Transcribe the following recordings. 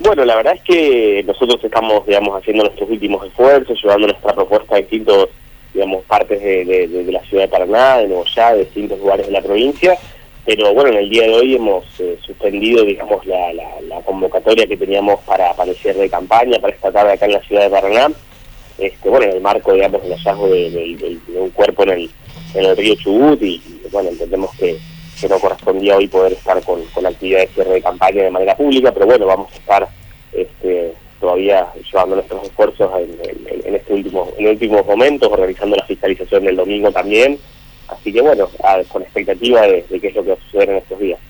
Bueno, la verdad es que nosotros estamos, digamos, haciendo nuestros últimos esfuerzos, llevando nuestra propuesta a distintos, digamos, partes de la ciudad de Paraná, de Nuevo Ya, de distintos lugares de la provincia, pero bueno, en el día de hoy hemos suspendido, digamos, la convocatoria que teníamos para el cierre de campaña, para esta tarde acá en la ciudad de Paraná, bueno, en el marco, digamos, del hallazgo de un cuerpo en el río Chubut, y bueno, entendemos que no correspondía hoy poder estar con la actividad de cierre de campaña de manera pública, pero bueno, vamos a estar todavía llevando nuestros esfuerzos en últimos momentos, organizando la fiscalización del domingo también, así que bueno, con expectativa de qué es lo que va a suceder en estos días.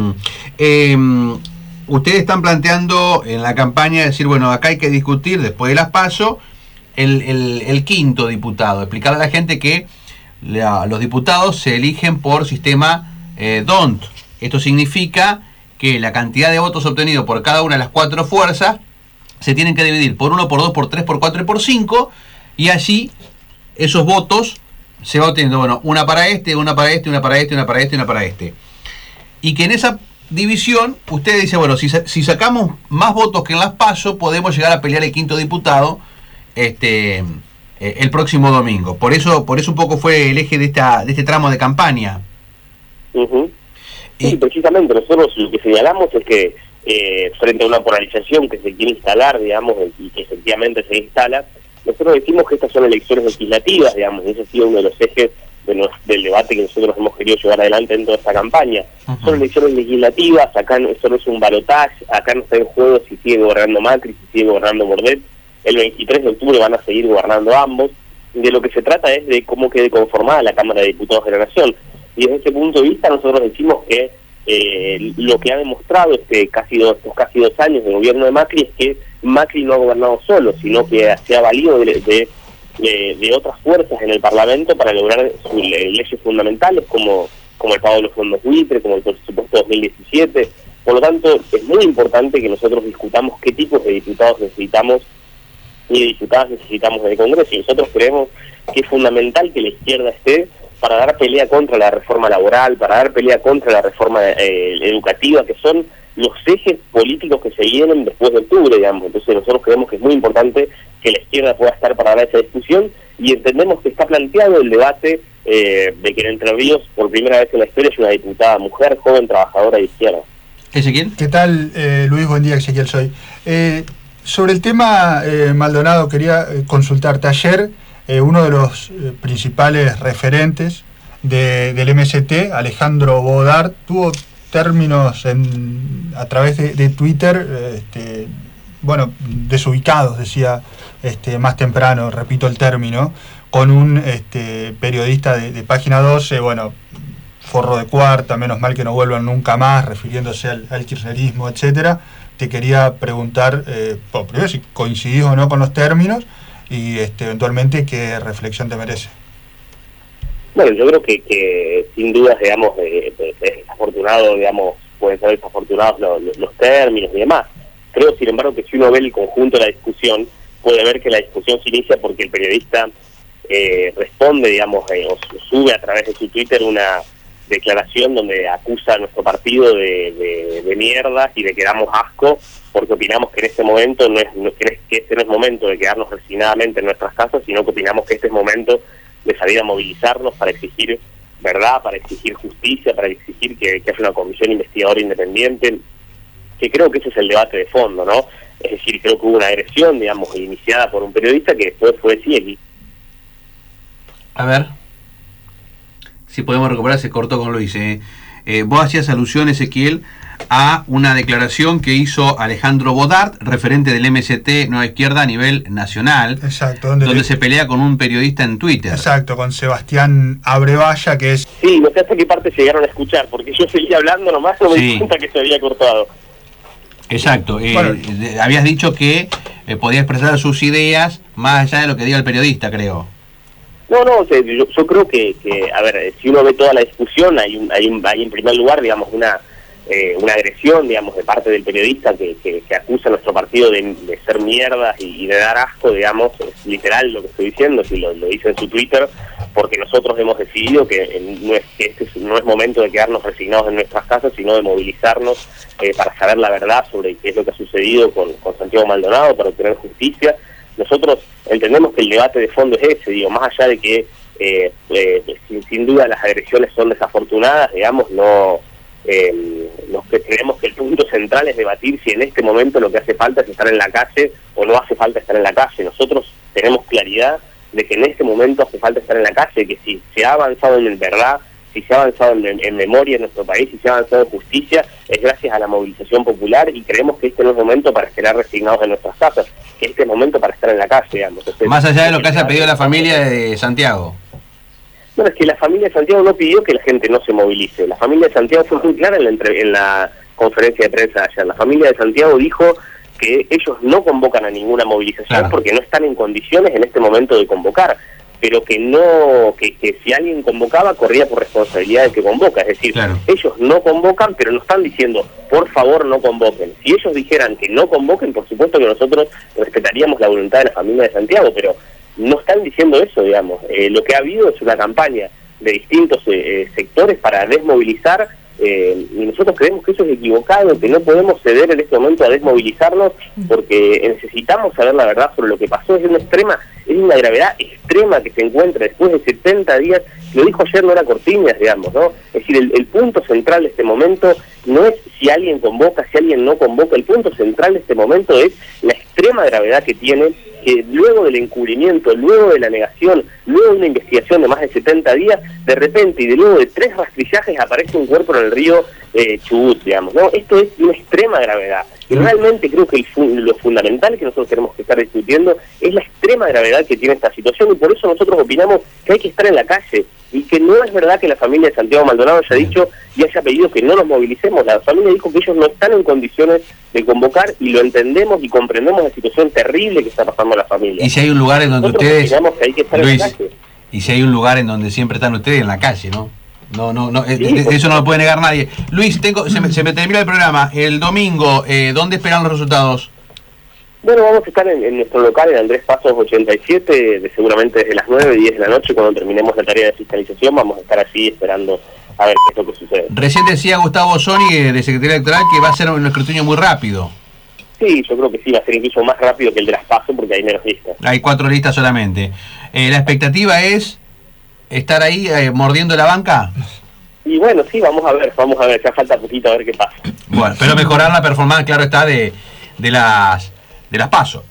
Ustedes están planteando en la campaña decir, bueno, acá hay que discutir después de las PASO el quinto diputado, explicar a la gente que los diputados se eligen por sistema DONT. Esto significa que la cantidad de votos obtenidos por cada una de las 4 fuerzas se tienen que dividir por 1, por 2, por 3, por 4 y por 5, y allí esos votos se va obteniendo, bueno, una para este, una para este, una para este, una para este, una para este. Y que en esa división usted dice, bueno, si sacamos más votos que en las PASO, podemos llegar a pelear el quinto diputado el próximo domingo. Por eso un poco fue el eje de este tramo de campaña. Sí, precisamente nosotros lo que señalamos es que frente a una polarización que se quiere instalar, digamos, y que efectivamente se instala, nosotros decimos que estas son elecciones legislativas, digamos, y ese ha sido uno de los ejes del debate que nosotros hemos querido llevar adelante dentro de esta campaña. Son elecciones legislativas, acá esto no es un balotaje, acá no está en juego si sigue gobernando Macri, si sigue gobernando Bordet. El 23 de octubre van a seguir gobernando ambos. De lo que se trata es de cómo quede conformada la Cámara de Diputados de la Nación. Y desde ese punto de vista nosotros decimos que lo que ha demostrado estos casi 2 años de gobierno de Macri es que Macri no ha gobernado solo, sino que se ha valido de otras fuerzas en el Parlamento para lograr leyes fundamentales como el pago de los fondos buitre, como el presupuesto 2017. Por lo tanto, es muy importante que nosotros discutamos qué tipos de diputados necesitamos y de diputadas necesitamos en el Congreso, y nosotros creemos que es fundamental que la izquierda esté para dar pelea contra la reforma laboral, para dar pelea contra la reforma educativa, que son los ejes políticos que se vienen después de octubre, digamos. Entonces nosotros creemos que es muy importante que la izquierda pueda estar para dar esa discusión, y entendemos que está planteado el debate de que en Entre Ríos, por primera vez en la historia, es una diputada mujer, joven, trabajadora de izquierda. ¿Ezequiel? ¿Qué tal, Luis? Buen día, Ezequiel soy. Sobre el tema, Maldonado, quería consultarte. Ayer uno de los principales referentes del MST, Alejandro Bodart, tuvo términos a través de Twitter, bueno, desubicados, decía más temprano, repito el término, con un periodista de Página 12, bueno, forro de cuarta, menos mal que no vuelvan nunca más, refiriéndose al kirchnerismo, etcétera. Te quería preguntar, primero si coincidís o no con los términos, y eventualmente qué reflexión te merece. Bueno, yo creo que sin dudas, digamos, es desafortunado, digamos, pueden ser desafortunados los términos y demás. Creo, sin embargo, que si uno ve el conjunto de la discusión, puede ver que la discusión se inicia porque el periodista responde, digamos, o sube a través de su Twitter una declaración donde acusa a nuestro partido de mierdas y de que damos asco, porque opinamos que en este momento que este no es momento de quedarnos resignadamente en nuestras casas, sino que opinamos que este es momento de salir a movilizarnos para exigir verdad, para exigir justicia, para exigir que haya una comisión investigadora independiente, que creo que ese es el debate de fondo, ¿no? Es decir, creo que hubo una agresión, digamos, iniciada por un periodista que después fue ciego. A ver si podemos recuperar, se cortó con Luis. Vos hacías alusión, Ezequiel, a una declaración que hizo Alejandro Bodart, referente del MST Nueva Izquierda a nivel nacional. Exacto. Donde se pelea con un periodista en Twitter. Exacto, con Sebastián Abrevaya, que es... Sí, no sé hasta qué parte llegaron a escuchar, porque yo seguía hablando nomás, no me di cuenta que se había cortado. Exacto. Habías dicho que podía expresar sus ideas más allá de lo que diga el periodista, creo. No, yo creo que, a ver, si uno ve toda la discusión, hay en primer lugar, digamos, una agresión, digamos, de parte del periodista que acusa a nuestro partido de ser mierdas y de dar asco, digamos, es literal lo que estoy diciendo, si lo dice en su Twitter, porque nosotros hemos decidido que este no es momento de quedarnos resignados en nuestras casas, sino de movilizarnos para saber la verdad sobre qué es lo que ha sucedido con Santiago Maldonado, para obtener justicia. Nosotros entendemos que el debate de fondo es ese, digo, más allá de que sin duda las agresiones son desafortunadas, digamos, creemos que el punto central es debatir si en este momento lo que hace falta es estar en la calle o no hace falta estar en la calle. Nosotros tenemos claridad de que en este momento hace falta estar en la calle, que si se ha avanzado en verdad, si se ha avanzado en memoria en nuestro país, si se ha avanzado en justicia, es gracias a la movilización popular, y creemos que este no es momento para quedar resignados en nuestras casas, que este es momento para estar en la calle, digamos. Entonces, más allá de lo que haya pedido la familia de Santiago. Bueno, es que la familia de Santiago no pidió que la gente no se movilice. La familia de Santiago fue muy clara en la conferencia de prensa de ayer. La familia de Santiago dijo que ellos no convocan a ninguna movilización, claro, porque no están en condiciones en este momento de convocar, pero que si alguien convocaba, corría por responsabilidad del que convoca. Es decir, claro, ellos no convocan, pero no están diciendo, por favor, no convoquen. Si ellos dijeran que no convoquen, por supuesto que nosotros respetaríamos la voluntad de la familia de Santiago, pero no están diciendo eso, digamos. Lo que ha habido es una campaña de distintos sectores para desmovilizar, y nosotros creemos que eso es equivocado, que no podemos ceder en este momento a desmovilizarnos, porque necesitamos saber la verdad sobre lo que pasó. Es una gravedad extrema que se encuentra después de 70 días, lo dijo ayer Nora Cortiñas, digamos, ¿no? Es decir, el punto central de este momento no es si alguien convoca, si alguien no convoca. El punto central de este momento es la extrema gravedad que tiene, que luego del encubrimiento, luego de la negación, luego de una investigación de más de 70 días, de repente y de luego de 3 rastrillajes aparece un cuerpo en el río Chubut, digamos, ¿no? Esto es una extrema gravedad. Y realmente creo que lo fundamental que nosotros tenemos que estar discutiendo es la extrema gravedad que tiene esta situación, y por eso nosotros opinamos que hay que estar en la calle, y que no es verdad que la familia de Santiago Maldonado haya dicho y haya pedido que no nos movilicemos. La familia dijo que ellos no están en condiciones de convocar, y lo entendemos y comprendemos la situación terrible que está pasando a la familia. Y si hay un lugar en donde nosotros ustedes, opinamos que hay que estar Luis, en la calle. Y si hay un lugar en donde siempre están ustedes, en la calle, ¿no? No, Sí, eso no lo puede negar nadie. Luis, se me termina el programa. El domingo, ¿dónde esperan los resultados? Bueno, vamos a estar en nuestro local, en Andrés Pasos 87, seguramente desde las 9, 10 de la noche, cuando terminemos la tarea de fiscalización. Vamos a estar así esperando a ver qué es lo que sucede. Recién decía Gustavo Soni, de Secretaría Electoral, que va a ser un escrutinio muy rápido. Sí, yo creo que sí, va a ser incluso más rápido que el de las PASO, porque hay menos listas. Hay 4 listas solamente. ¿La expectativa es estar ahí mordiendo la banca? Y bueno, sí, vamos a ver, ya falta poquito a ver qué pasa. Bueno, pero mejorar la performance, claro está, de las PASO.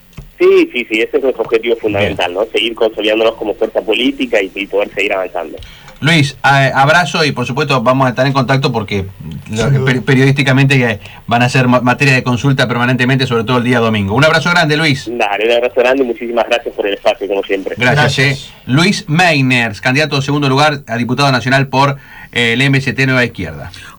Sí, ese es nuestro objetivo fundamental, ¿no? Seguir consolidándonos como fuerza política y poder seguir avanzando. Luis, abrazo, y por supuesto vamos a estar en contacto porque periodísticamente van a ser materia de consulta permanentemente, sobre todo el día domingo. Un abrazo grande, Luis. Dale, un abrazo grande y muchísimas gracias por el espacio, como siempre. Gracias. Luis Meiners, candidato de segundo lugar a diputado nacional por el MST Nueva Izquierda.